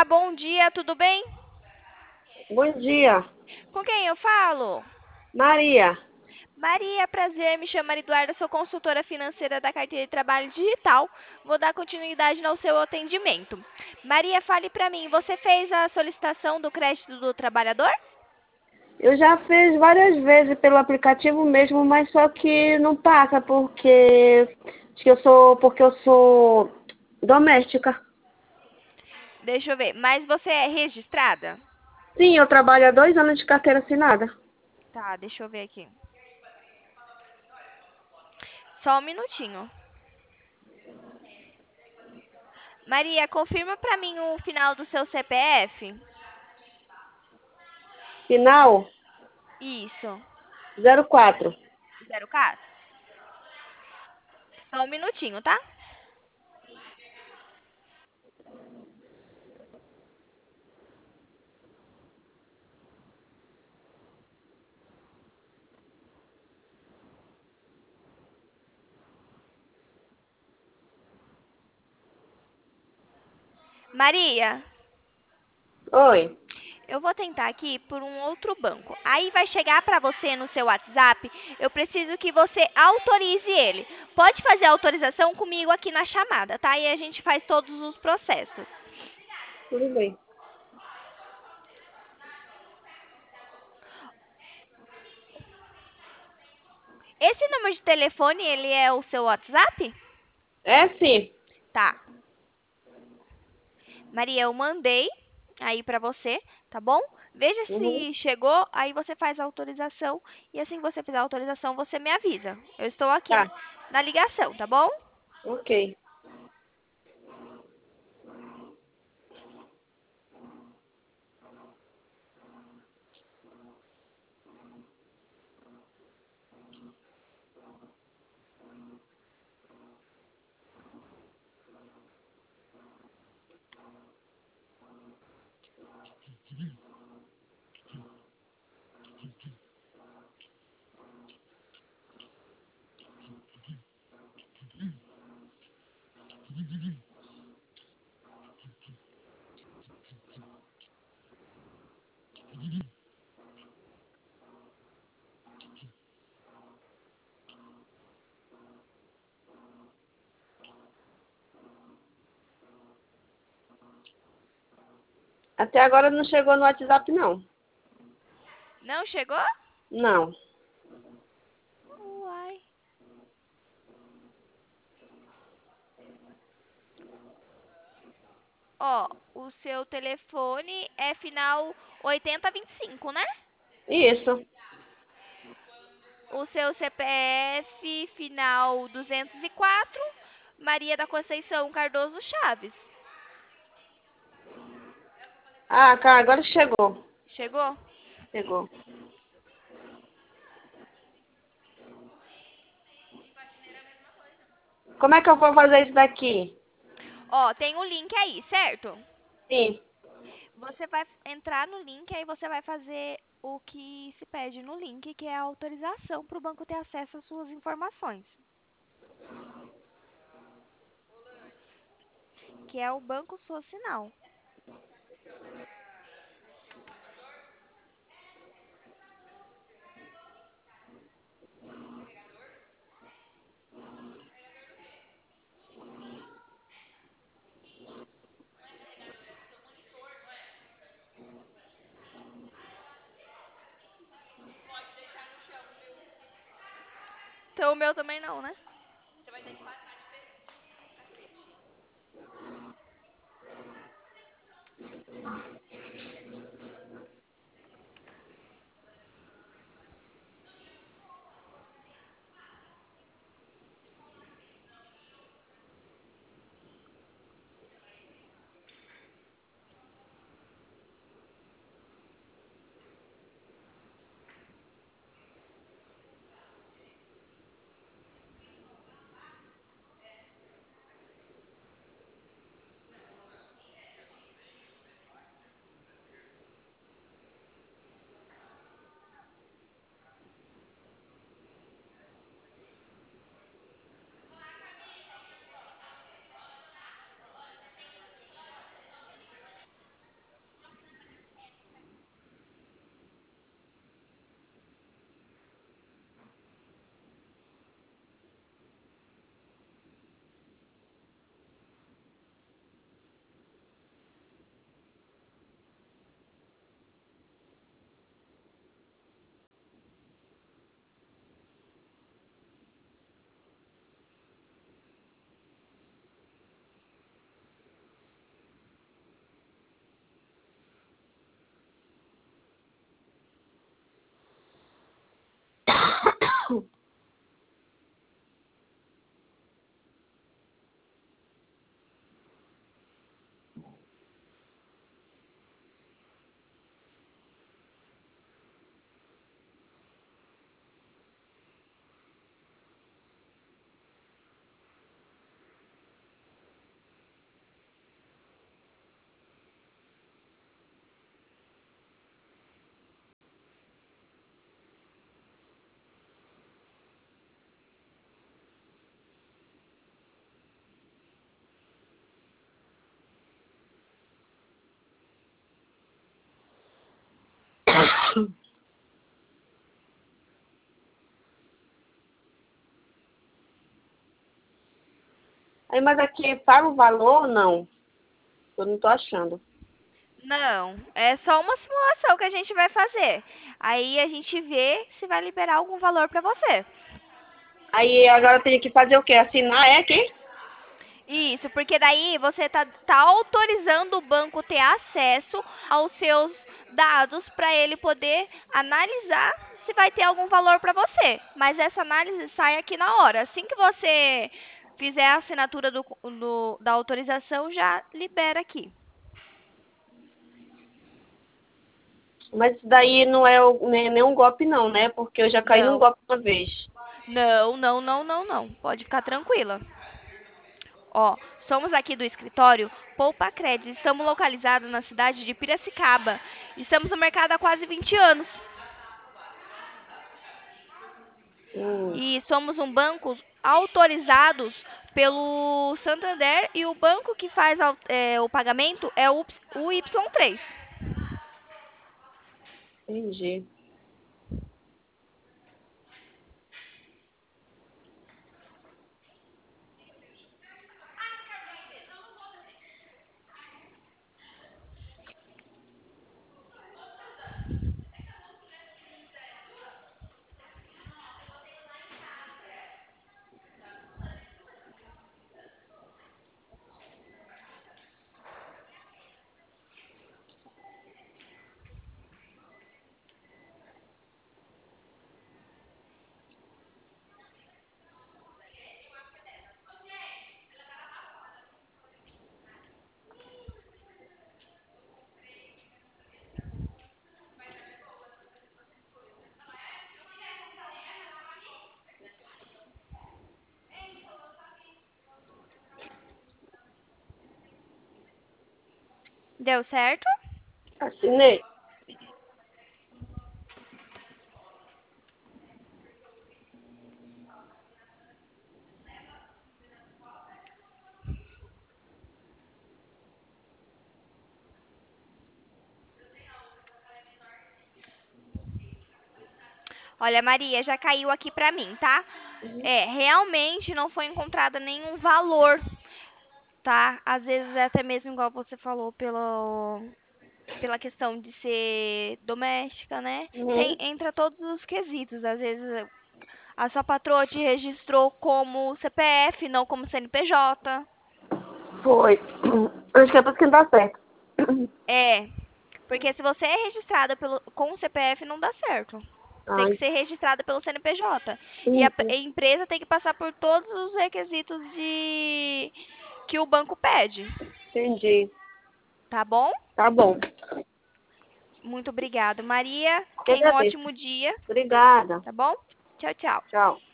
Olá, bom dia, tudo bem? Bom dia, Com quem eu falo? Maria. Maria, prazer, me chamo Eduarda, sou consultora financeira da carteira de trabalho digital. Vou dar continuidade ao seu atendimento. Maria, fale para mim, você fez a solicitação do crédito do trabalhador? Eu já fiz várias vezes pelo aplicativo mesmo, mas só que não passa porque eu sou doméstica. Deixa eu ver, mas você é registrada? Sim, eu trabalho há 2 anos de carteira assinada. Tá, deixa eu ver aqui. Só um minutinho. Maria, confirma para mim o final do seu CPF? Final Isso. 04. 04? Só um minutinho, tá? Maria, Oi. eu vou tentar aqui por um outro banco. Aí vai chegar para você no seu WhatsApp. Eu preciso que você autorize ele. Pode fazer a autorização comigo aqui na chamada, tá? E a gente faz todos os processos. Tudo bem. Esse número de telefone, ele é o seu WhatsApp? É sim. Tá. Maria, eu mandei aí para você, tá bom? Veja Uhum. se chegou, aí você faz a autorização e assim que você fizer a autorização, você me avisa. Eu estou aqui Tá, na ligação, tá bom? ok. Até agora não chegou no WhatsApp, não. Não chegou? Não. Uai. Ó, o seu telefone é final 8025, né? Isso. O seu CPF final 204, Maria da Conceição Cardoso Chaves. Ah, cara, agora chegou. Chegou? Chegou. Como é que eu vou fazer isso daqui? Ó, tem o link aí, certo? Sim. Você vai entrar no link, aí você vai fazer o que se pede no link, que é a autorização para o banco ter acesso às suas informações, que é o banco sua sinal. Então o meu também não, né? Aí, mas aqui, para o valor, não. Eu não tô achando. Não, é só uma simulação que a gente vai fazer. Aí a gente vê se vai liberar algum valor para você. Aí agora eu tenho que fazer o quê? Assinar, é aqui? Isso, porque daí você tá autorizando o banco ter acesso aos seus dados para ele poder analisar se vai ter algum valor para você. Mas essa análise sai aqui na hora. Assim que você fizer a assinatura da autorização, já libera aqui. Mas isso daí não é nenhum golpe não, né? Porque eu já caí num Não, golpe uma vez. não, não, não, não, não. Pode ficar tranquila. Ó, somos aqui do escritório Poupa Crédito. Estamos localizados na cidade de Piracicaba. Estamos no mercado há quase 20 anos. Hum, E somos um banco autorizados pelo Santander e o banco que faz o pagamento é o Y3. entendi. Deu certo? Assinei. Olha, Maria, já caiu aqui pra mim, tá? É, realmente não foi encontrado nenhum valor, tá? Às vezes é até mesmo igual você falou pela questão de ser doméstica, né? Uhum. Entra todos os quesitos. Às vezes a sua patroa te registrou como CPF, não como CNPJ. Foi. Acho que é por isso que não dá certo. É, porque se você é registrada com o CPF, não dá certo. Tem Ai, que ser registrada pelo CNPJ. E a entendi. empresa tem que passar por todos os requisitos que o banco pede. Entendi. Tá bom? Tá bom. Muito obrigada, Maria. Eu Tenha um agradeço. ótimo dia, Obrigada. tá bom? Tchau, tchau. Tchau.